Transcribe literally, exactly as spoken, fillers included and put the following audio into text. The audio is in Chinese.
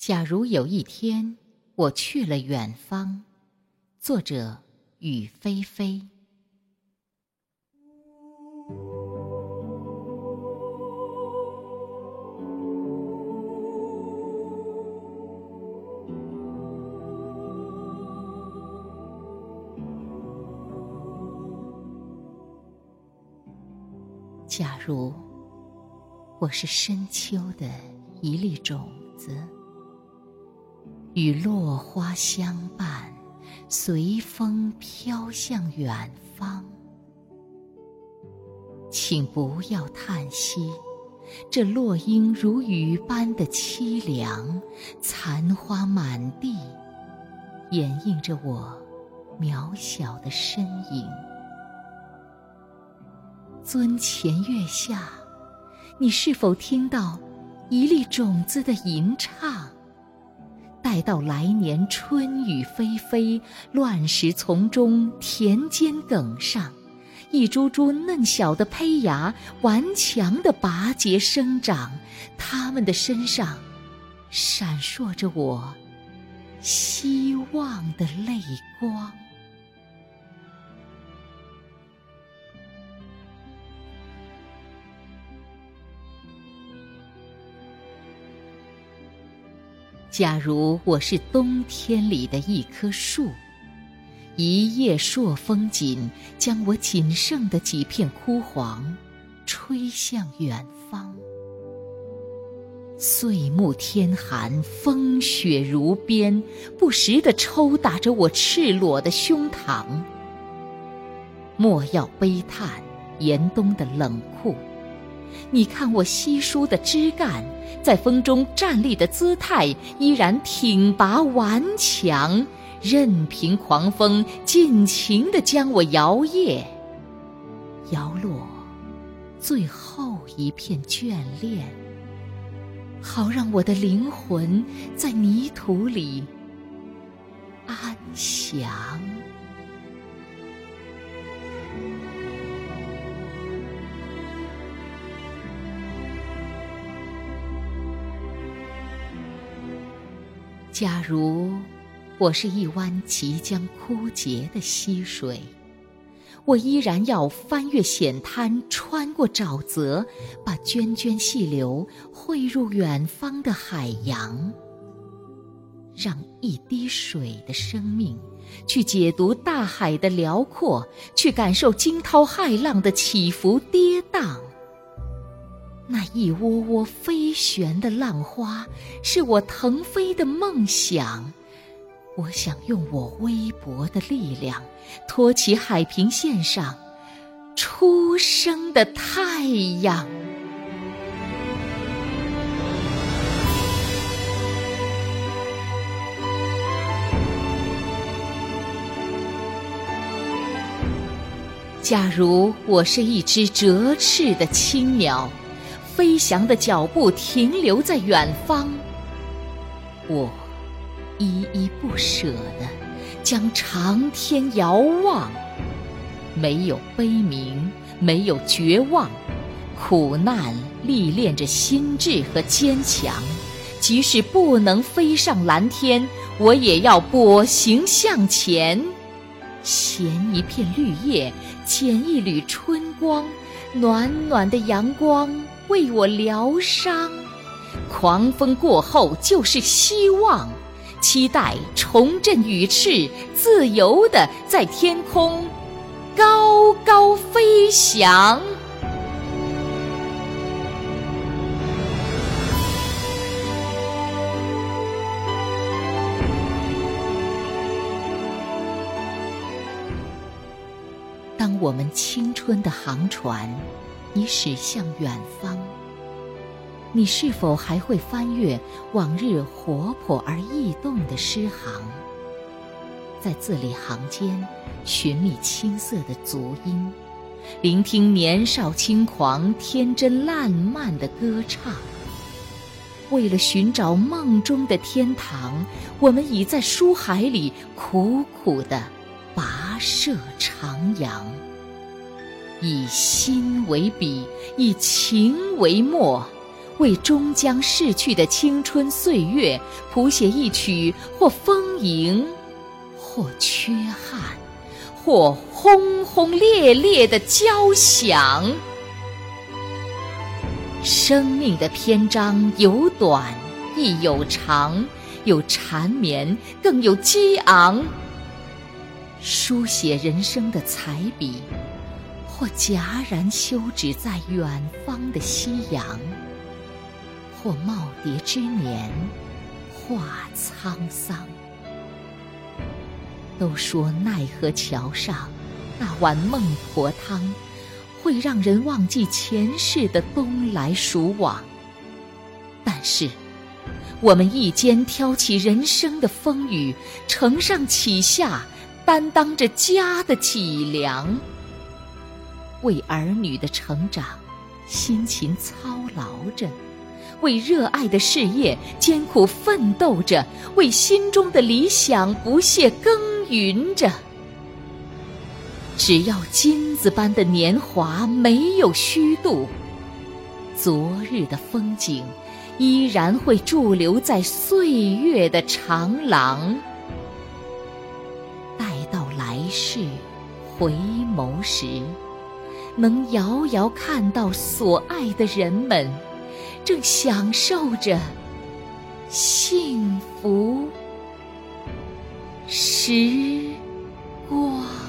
假如有一天我去了远方，作者雨霏霏。假如我是深秋的一粒种子，与落花相伴，随风飘向远方，请不要叹息，这落英如雨般的凄凉，残花满地，掩映着我渺小的身影。尊前月下，你是否听到一粒种子的吟唱？待到来年春雨霏霏，乱石丛中田间埂上，一株株嫩小的胚芽顽强地拔节生长，它们的身上闪烁着我希望的泪光。假如我是冬天里的一棵树，一夜朔风紧，将我仅剩的几片枯黄吹向远方。岁暮天寒，风雪如鞭，不时地抽打着我赤裸的胸膛。莫要悲叹严冬的冷酷，你看我稀疏的枝干，在风中站立的姿态依然挺拔顽强，任凭狂风尽情地将我摇曳，摇落最后一片眷恋，好让我的灵魂在泥土里安详。假如我是一湾即将枯竭的溪水，我依然要翻越险滩，穿过沼泽，把涓涓细流汇入远方的海洋，让一滴水的生命去解读大海的辽阔，去感受惊涛骇浪的起伏跌宕。那一窝窝飞旋的浪花，是我腾飞的梦想。我想用我微薄的力量，托起海平线上初升的太阳。假如我是一只折翅的青鸟，飞翔的脚步停留在远方，我依依不舍地将长天遥望，没有悲鸣，没有绝望，苦难历练着心智和坚强，即使不能飞上蓝天，我也要跛行向前。衔一片绿叶，捡一缕春光，暖暖的阳光为我疗伤。狂风过后就是希望，期待重振羽翅，自由地在天空高高飞翔。当我们青春的航船已驶向远方，你是否还会翻阅往日活泼而异动的诗行，在字里行间寻觅青涩的足音，聆听年少轻狂、天真烂漫的歌唱？为了寻找梦中的天堂，我们已在书海里苦苦地跋涉徜徉。以心为笔，以情为墨， 为终将逝去的青春岁月谱写一曲或丰盈，或缺憾，或轰轰烈烈的交响。生命的篇章有短亦有长，有缠绵，更有激昂。书写人生的彩笔，或戛然休止在远方的夕阳，或耄耋之年，化沧桑。都说奈何桥上那碗孟婆汤，会让人忘记前世的东来蜀往。但是我们一肩挑起人生的风雨，承上启下，担当着家的脊梁，为儿女的成长辛勤操劳着，为热爱的事业艰苦奋斗着，为心中的理想不懈耕耘着。只要金子般的年华没有虚度，昨日的风景依然会驻留在岁月的长廊。待到来世回眸时，能遥遥看到所爱的人们正享受着幸福时光。